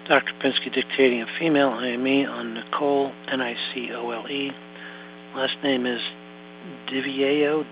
Dr. Pinsky dictating a female IME on Nicole, Nicole. Last name is Diviaio,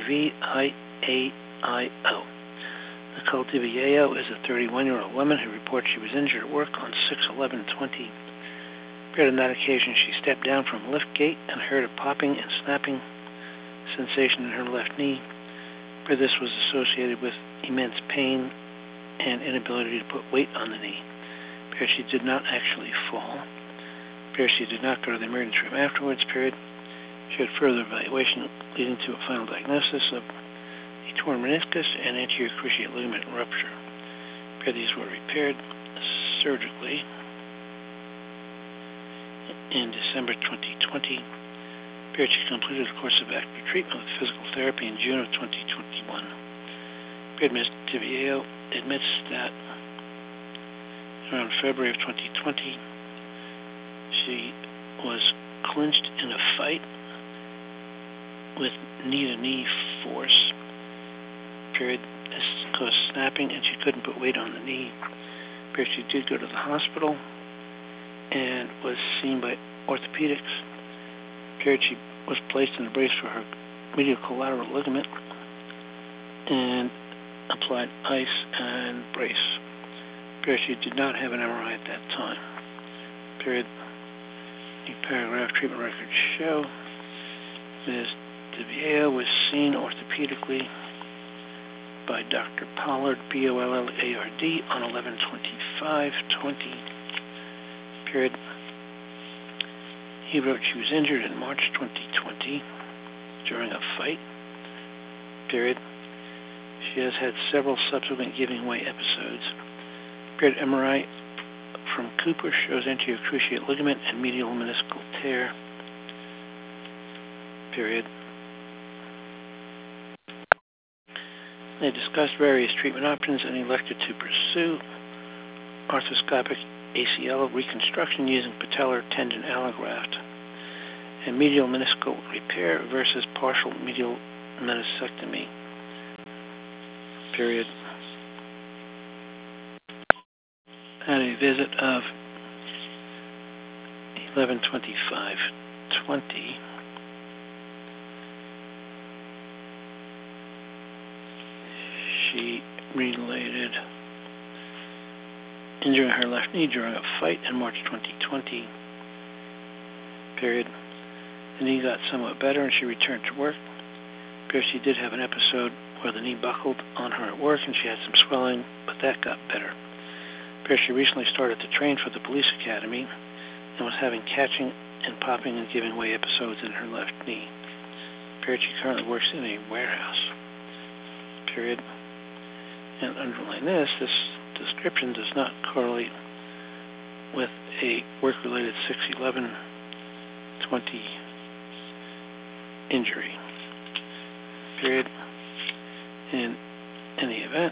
Diviaio. Nicole Diviaio is a 31-year-old woman who reports she was injured at work on 6/11/20. On that occasion, she stepped down from a lift gate and heard a popping and snapping sensation in her left knee. This was associated with immense pain and inability to put weight on the knee. She did not actually fall. She did not go to the emergency room afterwards. She had further evaluation leading to a final diagnosis of a torn meniscus and anterior cruciate ligament rupture. These were repaired surgically in December 2020. She completed a course of active treatment with physical therapy in June of 2021. Ms. Diviaio admits that around February of 2020, she was clinched in a fight with knee-to-knee force. This caused snapping, and she couldn't put weight on the knee. She did go to the hospital and was seen by orthopedics. She was placed in a brace for her medial collateral ligament and applied ice and brace. She did not have an MRI at that time. The paragraph treatment records show Ms. Diviaio was seen orthopedically by Dr. Pollard, Pollard, on 11/25/20. He wrote she was injured in March 2020 during a fight. She has had several subsequent giving way episodes. MRI from Cooper shows anterior cruciate ligament and medial meniscal tear. They discussed various treatment options and elected to pursue arthroscopic ACL reconstruction using patellar tendon allograft and medial meniscal repair versus partial medial meniscectomy. At a visit of 11/25/20, she related injuring her left knee during a fight in March 2020. The knee got somewhat better and she returned to work. She did have an episode where the knee buckled on her at work and she had some swelling, but that got better. She recently started to train for the police academy and was having catching and popping and giving way episodes in her left knee. She currently works in a warehouse. And underlying this description does not correlate with a work-related 6/11/20 injury. In any event,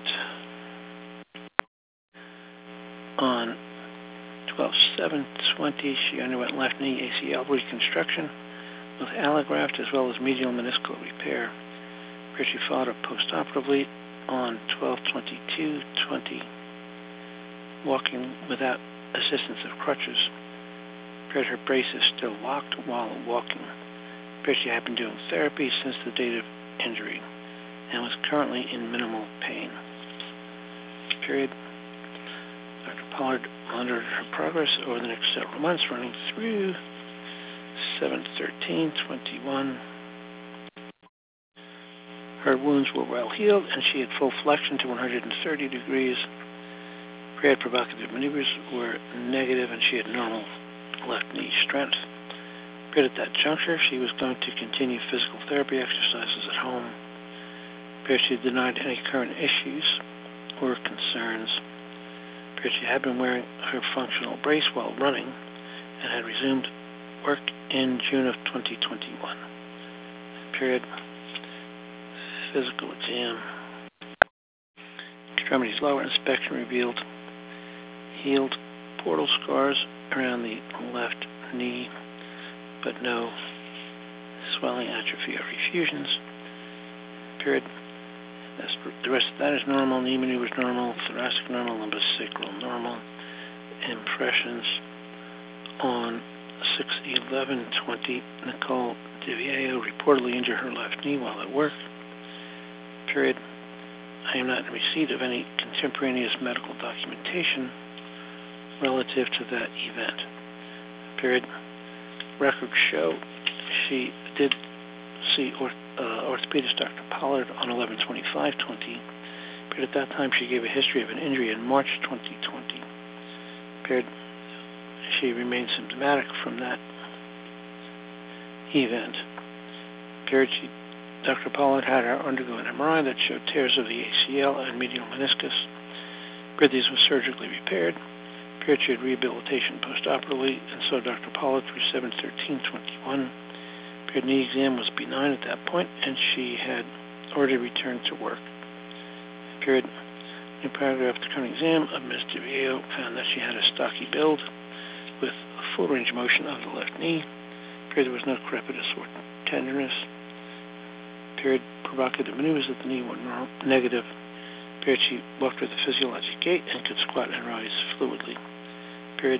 on 12/7/20, she underwent left knee ACL reconstruction with allograft as well as medial meniscal repair. She followed up postoperatively on 12/22/20, walking without assistance of crutches. Her brace is still locked while walking. She had been doing therapy since the date of injury and was currently in minimal pain. Dr. Pollard monitored her progress over the next several months, running through 7/13/21. Her wounds were well healed, and she had full flexion to 130 degrees. Provocative maneuvers were negative, and she had normal left knee strength. At that juncture, she was going to continue physical therapy exercises at home. She denied any current issues or concerns. She had been wearing her functional brace while running and had resumed work in June of 2021. Physical exam. Extremities lower inspection revealed healed portal scars around the left knee, but no swelling, atrophy, or effusions. The rest of that is normal. Knee maneuvers normal. Thoracic normal. Lumbosacral normal. impressions on 6/11/20. Nicole DiVio reportedly injured her left knee while at work. Period. I am not in receipt of any contemporaneous medical documentation relative to that event. Period. Records show she did see orthopedist Dr. Pollard on 11/25/20. Period. At that time, she gave a history of an injury in March 2020. Period. She remained symptomatic from that event. Period. Dr. Pollard had her undergo an MRI that showed tears of the ACL and medial meniscus. Period. These were surgically repaired. Period. She had rehabilitation postoperatively, and so Dr. Pollard through 7/13/21. Period. Knee exam was benign at that point, and she had already returned to work. Period. New paragraph. The current exam of Ms. DiVio found that she had a stocky build with a full range of motion of the left knee. Period. There was no crepitus or tenderness. Period. Provocative maneuvers at the knee were negative. Period. She walked with a physiologic gait and could squat and rise fluidly. Period.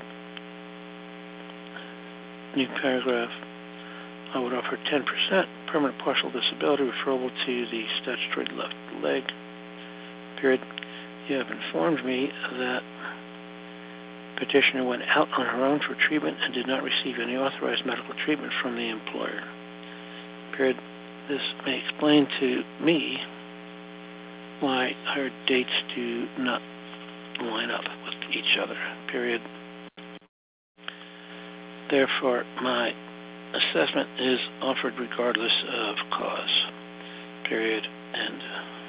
New paragraph. I would offer 10% permanent partial disability referable to the statutory left leg. Period. You have informed me that petitioner went out on her own for treatment and did not receive any authorized medical treatment from the employer. Period. This may explain to me why her dates do not line up with each other. Period. Therefore, my assessment is offered regardless of cause. Period. End.